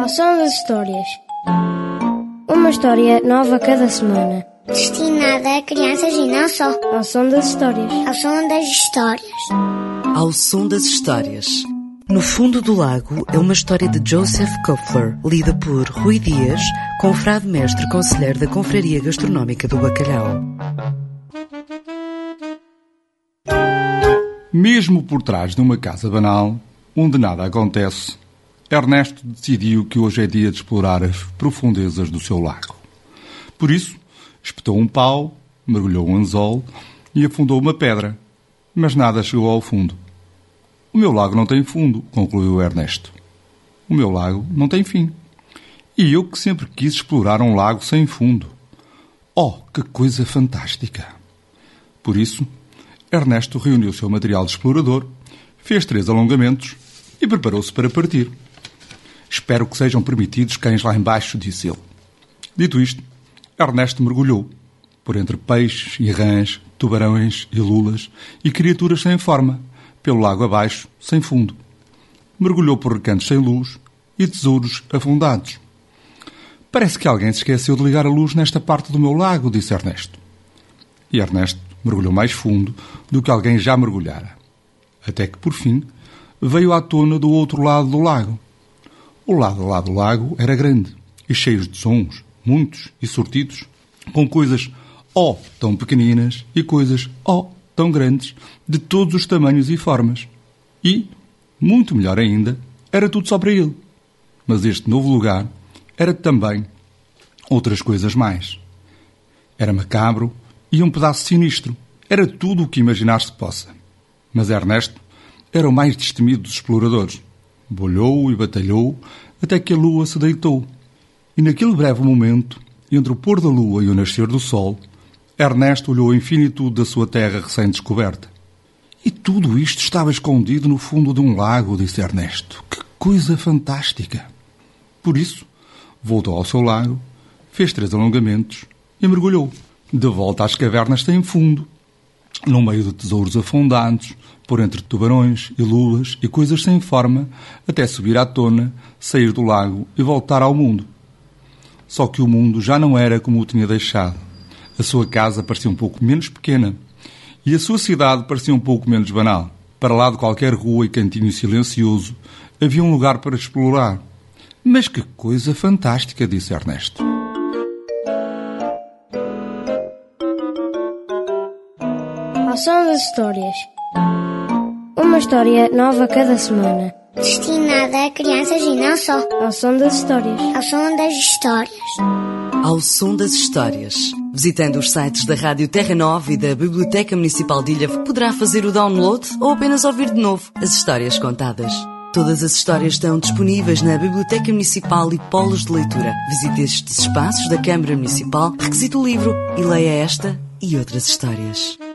Ao som das histórias. Uma história nova cada semana. Destinada a crianças e não só. Ao som das histórias. Ao som das histórias. Ao som das histórias. No Fundo do Lago é uma história de Joseph Koffler, lida por Rui Dias, confrade mestre conselheiro da Confraria Gastronómica do Bacalhau. Mesmo por trás de uma casa banal, onde nada acontece, Ernesto decidiu que hoje é dia de explorar as profundezas do seu lago. Por isso, espetou um pau, mergulhou um anzol e afundou uma pedra, mas nada chegou ao fundo. O meu lago não tem fundo, concluiu Ernesto. O meu lago não tem fim. E eu que sempre quis explorar um lago sem fundo. Oh, que coisa fantástica! Por isso, Ernesto reuniu o seu material de explorador, fez 3 alongamentos e preparou-se para partir. Espero que sejam permitidos cães lá embaixo, disse ele. Dito isto, Ernesto mergulhou, por entre peixes e rãs, tubarões e lulas e criaturas sem forma, pelo lago abaixo, sem fundo. Mergulhou por recantos sem luz e tesouros afundados. Parece que alguém se esqueceu de ligar a luz nesta parte do meu lago, disse Ernesto. E Ernesto mergulhou mais fundo do que alguém já mergulhara. Até que, por fim, veio à tona do outro lado do lago. O lado lá do lago era grande e cheio de sons, muitos e sortidos, com coisas, tão pequeninas e coisas, tão grandes, de todos os tamanhos e formas. E, muito melhor ainda, era tudo só para ele. Mas este novo lugar era também outras coisas mais. Era macabro e um pedaço sinistro. Era tudo o que imaginar se possa. Mas Ernesto era o mais destemido dos exploradores. Bolhou e batalhou até que a lua se deitou. E naquele breve momento, entre o pôr da lua e o nascer do sol, Ernesto olhou a infinitude da sua terra recém-descoberta. E tudo isto estava escondido no fundo de um lago, disse Ernesto. Que coisa fantástica! Por isso, voltou ao seu lago, fez 3 alongamentos e mergulhou, de volta às cavernas sem fundo, no meio de tesouros afundados, por entre tubarões e lulas e coisas sem forma, até subir à tona, sair do lago e voltar ao mundo. Só que o mundo já não era como o tinha deixado. A sua casa parecia um pouco menos pequena e a sua cidade parecia um pouco menos banal. Para lá de qualquer rua e cantinho silencioso havia um lugar para explorar. Mas que coisa fantástica, disse Ernesto. Ao som das histórias. Uma história nova cada semana. Destinada a crianças e não só. Ao som das histórias. Ao som das histórias. Ao som das histórias. Visitando os sites da Rádio Terra Nova e da Biblioteca Municipal de Ilha, poderá fazer o download ou apenas ouvir de novo as histórias contadas. Todas as histórias estão disponíveis na Biblioteca Municipal e Polos de Leitura. Visite estes espaços da Câmara Municipal, requisite o livro e leia esta e outras histórias.